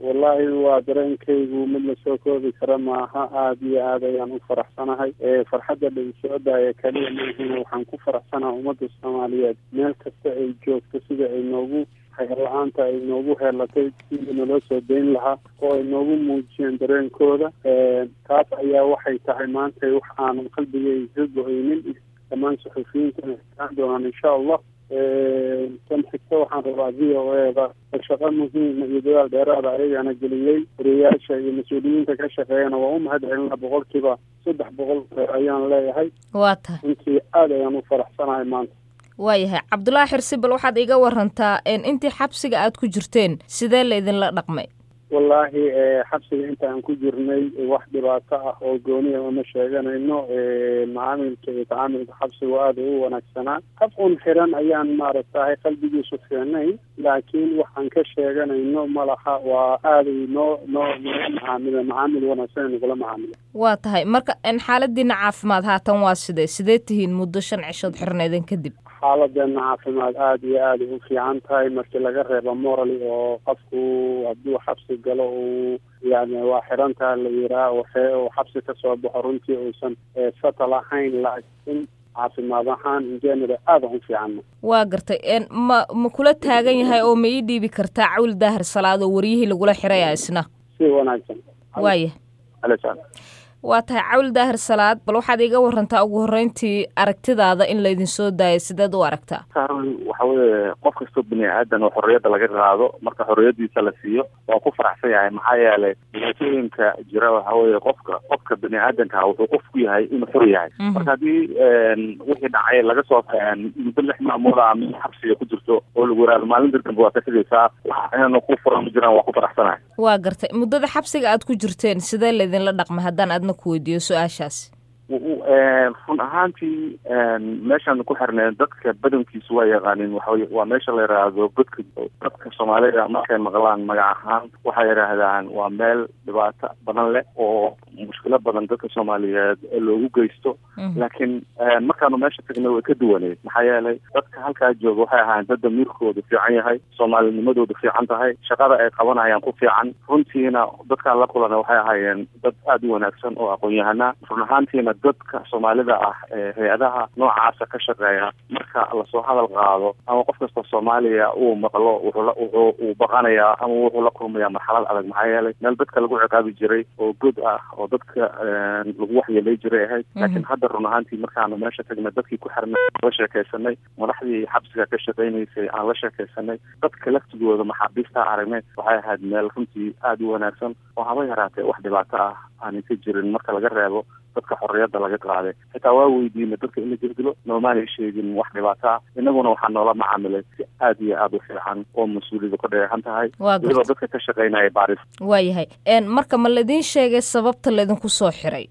wallahi waa dareenkaygu mid la soo koobi kara maaha. aada iyo aad ayaan u faraxsanahay. farxadda dhalinsoodaaya kaliya maahin, waxaan ku faraxsanaha ummadda soomaaliyeed meel kasta ay joogto sida ay noogu hayr-la-aanta ay noogu heelatay sidii naloo soo dayn lahaa oo ay noogu muujiyeen dareenkooda. taas ayaa waxay tahay maanta wax aanan qalbigay ka go-aynin. dhammaan suxufiyiintana isaan doonaan insha allah. tan xigta waxaan rabaa v o eda shaqo muhiima iyo dadaal dheeraada ayagana geliyey. wariyaasha iyo mas-uuliyiinta ka shaqeeyana waa u mahad celinaa 300% ayaan leeyahay. waa tahay intii aada ayaan u faraxsanahay maanta. waayahay cabdullaahi xirsi, bal waxaad iga warantaa intii xabsiga aad ku jirteen sidee la idinla dhaqmay? wallaahi xabsiga inta aan ku jirnay wax dhibaato ah oo gooniya uma sheeganayno. macaamilka iyo tacaamilka xabsiga aada u wanaagsanaa. af un xiran ayaan maaragtahay qalbigiisu fiicnayn, laakiin waxaan ka sheeganayno malaha. waa aaday noo macaamil wanaagsan nagula macaamila. waa tahay marka xaaladiina caafimaad haatan waa sidee tihiin muddo 5 cishood xirnaydan kadib? xaaladeena caafimaad aada iyo aada u fiican tahay markii laga reebo morally oo qofku hadduu xabsi galo uu yani waa xirantaa la yiraa waxuu xabsi kasoo baxo runtii uusan satal ahayn, laakiin caafimaad ahaan injeneral aada u fiicanna. waa gartay ma kula taagan yahay oo ma ii dhiibi kartaa Cawl Daahir Salaad oo wariyihii lagula xiraya isna? si wanaagsan. waaya waa tahay Cawl Daahir Salaad, bal waxaad iga warantaa ugu horreyntii aragtidaada in laydin soo daayay sideed u aragtaa? waxa weeye qof kastoo bini aadan oo xorriyadda laga qaado marka xorriyadiisa la siiyo waa ku faraxsan yahay. maxaa yeelay dhibaatooyinka jira waxa weeye qofka bini aadanka wuxuu qof ku yahay inuu xor yahay. marka haddii wixii dhacay laga soo muddo 6 maalmood ama xabsiga ku jirto oo lagu yiraahdo maalin dambe waa ka tegaysaa, waxaana ku furan jiraan waa ku faraxsanahay. waa gartay muddada xabsiga aad ku jirteen sidee laydinla dhaqmay haddaan aadna ku weydiiyo su-aashaas? run ahaantii meeshaan ku xirneen dadka badankiisu waa yaqaanin. waa meesha la yidhaahdo godka. dadka soomaalida markay maqlaan magac ahaan waxay yidhaahdaan waa meel dhibaato badan leh oo mushkilo badan dadka soomaaliyeed loogu geysto. laakiin markaanu meesha tagnay way ka duwaneed. maxaa yeelay dadka halkaa jooga waxay ahaayeen dad damiirkoodu fiican yahay, soomaalinimadoodu fiican tahay, shaqada ay qabanayaan ku fiican. runtiina dadkaan la kulana waxay ahaayeen dad aada u wanaagsan oo aqoon-yahana. run ahaantiina dadka soomaalida ah ee hay-adaha noocaasa ka shaqeeya marka lasoo hadal qaado ama qof kasta Soomaaliya uu maqlo wuxuu baqanayaa ama wuxuu la kulmayaa marxalad adag. maxaa yeelay meel dadka lagu ciqaabi jiray oo god ah oo dadka lagu waxyeelay jiray ahayd. laakiin hadda run ahaantii markaanu meesha tagnay dadkii ku xirnay la sheekaysanay, madaxdii xabsiga ka shaqaynaysay aan la sheekaysanay, dadka laftigooda maxaabiista aragnay, waxay ahayd meel runtii aada u wanaagsan oo haba yaraatee wax dhibaato ah aanay ka jirin marka laga reebo dadka xorriyadda laga qaaday. xitaa waa weydiinay dadka in la jirdilo noomaanay sheegin wax dhibaato ah. inaguna waxaa noola macaamilay si aada iyo aada u fiican oo mas-uuliyada ka dheehan tahay iyadoo dadka ka shaqaynaya baaris. waayahay marka ma laydin sheegay sababta laydinku soo xiray?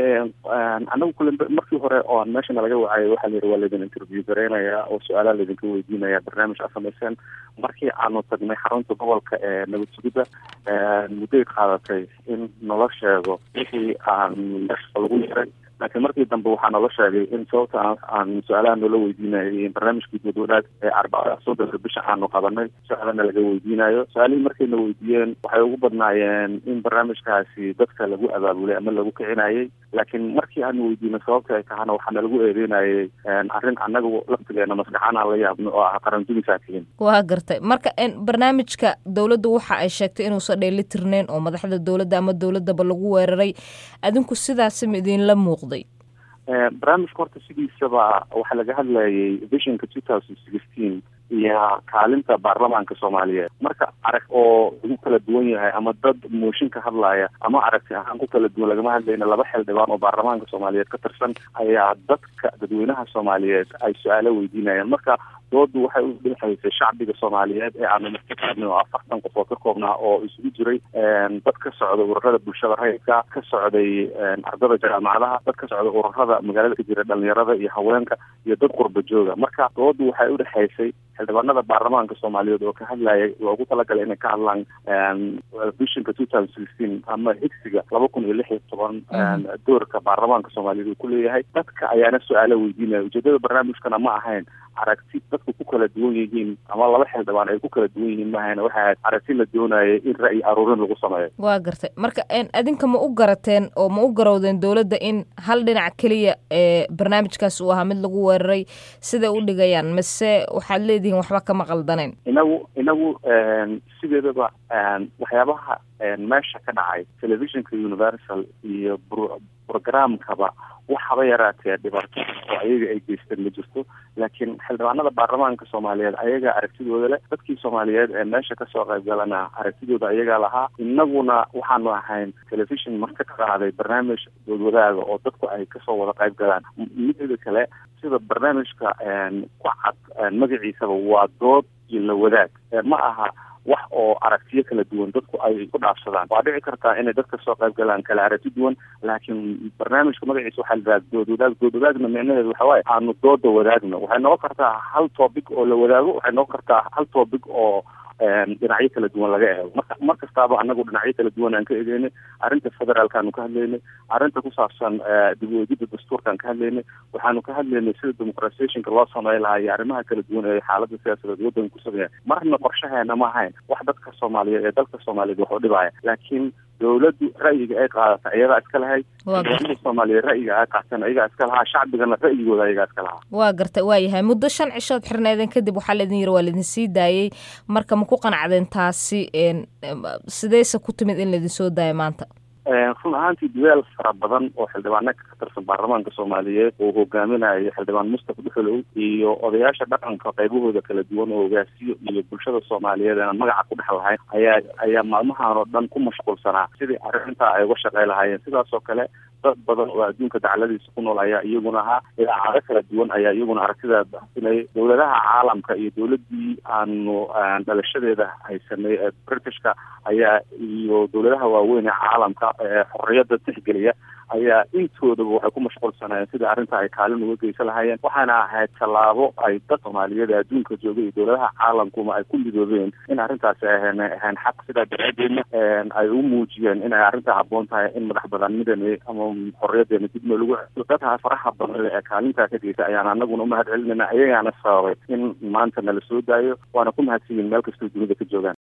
anagu kule markii hore oo meeshana laga wacayay waxaa la yidhi waa laydin interview gareynayaa oo su-aalaha laydinka weydiinaya barnaamij aad samayseen. markii aanu tagnay xarunta gobolka ee nabad sugidda mudday qaadatay in nala sheego wixii aan meesha lagu yiray. laakiin markii dambe waxaa nala sheegay in sababta aan su-aalaha noola weydiinayay barnaamijkii guud-wadaag ee 4 bisha aanu qabanay su-aalana laga weydiinayo. su-aalihii markayna weydiiyeen waxay ugu badnaayeen in barnaamijkaasi dadka lagu abaabulay ama lagu kicinayay. laakiin markii aanu weydiinay sababta ay tahana waxaana lagu eedeynayay arrin annagu laftigeena maskaxaan aan la yaabno oo ah qarandumisaa tihiin. waa gartay marka barnaamijka dowladda waxa ay sheegtay inuusan dheelitirneyn oo madaxda dowladda ama dowladdaba lagu weeraray. adinku sidaasi ma idinla muuqday? barnaamijka horta sidiisaba waxaa laga hadlayay visionka 2016 iyo kaalinta baarlamaanka Soomaaliyeed. marka arag oo ugu kala duwan yahay ama dad mooshin ka hadlaya ama aragti ahaan ku kala duwan lagama hadlayna. 2 xildhibaan oo baarlamaanka Soomaaliyeed ka tirsan ayaa dadweynaha Soomaaliyeed ay su-aalo weydiinayaan. marka doodu waxay u dhexaysay shacbiga Soomaaliyeed ee aanu martiqaadnay oo 40 qof oo ka koobnaa oo isugu jiray dad ka socda ururada bulshada rayidka, ka socday ardada jaamacadaha, dad ka socda ururada magaalada ka jira dhalinyarada iyo haweenka iyo dad qurba jooga. marka doodu waxay u dhexaysay xildhibaanada baarlamaanka Soomaaliyeed oo ka hadlayay loogu talagalay inay ka hadlaan visionka 2016 ama higsiga 2016 doorka baarlamaanka Soomaaliyeed uu ku leeyahay. dadka ayaana su-aalo weydiinaya. ujeedada barnaamijkana ma ahayn aragti dad dadku ku kala duwan yihiin ama laba xildhibaan ay ku kala duwan yihiin mahayna waxay ahayd aragti la doonayay in ra'yi aruurin lagu sameeyo. waa gartay marka adinka ma u garateen oo ma u garowdeen dowladda in hal dhinac keliya barnaamijkaas uu ahaa mid lagu weeraray siday u dhigayaan mise waxaad leedihiin waxba kama qaldaneen? inagu sideedaba waxyaabaha meesha ka dhacay telefishinka universal iyo programkaba waxaba yaraatee dhibaato oo ayaga ay geysteen ma jirto, laakiin xildhibaanada baarlamaanka soomaaliyeed ayagaa aragtidooda leh, dadkii soomaaliyeed ee meesha kasoo qayb galana aragtidooda ayagaa lahaa. inaguna waxaanu ahayn telefishin marka ka qaaday barnaamij doodwadaaga oo dadku ay kasoo wada qayb galaan. mideeda kale sida barnaamijka ku cad magaciisaba waa dood iyo la wadaag, ma aha wax oo aragtiyo kala duwan dadku ay ku dhaafsadaan. waa dhici kartaa inay dadka soo qayb galaan kala aragti duwan, laakiin barnaamijka magaciisa waxaa la yidhaha dood wadaagna micnaheedu waxa waaye aanu dooda wadaagno. waxay noqon kartaa hal topic oo la wadaago, waxay noqon kartaa hal topic oo dhinacyo kala duwan laga eego. mar kastaaba anagu dhinacyo kala duwan aan ka egeynay. arrinta federaalkaanu ka hadlaynay, arrinta ku saabsan dib u eegidda dastuurkaan ka hadlaynay, waxaanu ka hadlaynay sida dimuqratisationka loo samey lahaa iyo arrimaha kala duwan ee xaaladda siyaasadeed waddanka ku sameeya. marna qorshaheena ma ahayn wax dadka soomaaliyeed ee dalka soomaaliyeed wax u dhibaya, laakiin dowladdu ra'yiga ay qaadata ayagaa iska lahayd, dowladda soomaaliyeed ra'yiga ay qaatan ayagaa iska lahaa, shacbigana ra'yigooda ayagaa iska lahaa. waa gartay, waa yahay muddo 5 cishood xirneedeen kadib waxaa laidin yiri waa laidin sii daayey, marka ma ku qanacdeen taasi? sideyse ku timid in laidin soo daayo maanta? run ahaantii duwaal fara badan oo xildhibaano ka tirsan baarlamaanka soomaaliyeed oo hogaaminayo xildhibaan mustafa dhuxulow iyo odayaasha dhaqanka qaybahooda kala duwan oo hogaasiyo iyo bulshada soomaaliyeed aan magaca ku dhex lahayn ayaa maalmahan oo dhan ku mashquulsanaa sidii arrintaa ay uga shaqey lahaayeen. sidaas oo kale dad badan oo adduunka dacladiisa ku nool ayaa iyaguna ahaa, idaacado kala duwan ayaa iyaguna aragtida baxsinayay. dowladaha caalamka iyo dowladii aanu dhalashadeeda haysanay ee britishka ayaa iyo dowladaha waaweyn ee caalamka xorriyadda tixgeliya ayaa intoodaba waxay ku mashquulsanayeen sida arrinta ay kaalin uga geysan lahaayeen. waxaana ahayd tallaabo ay dad soomaaliyeed ee adduunka jooga iyo dowladaha caalamkuma ay ku midoobeen in arrintaasi ahayn xaq. sidaa daraadeedna ay u muujiyeen inay arrinta habboon tahay in madax banaanidani ama xorriyadeena dib noo lagu dadka faraha badan ee kaalintaa ka geysa ayaan anaguna umahad celinayna, ayagaana sababay in maanta nala soo daayo. waana ku mahadsanyihin meel kastoo dunida ka joogaan.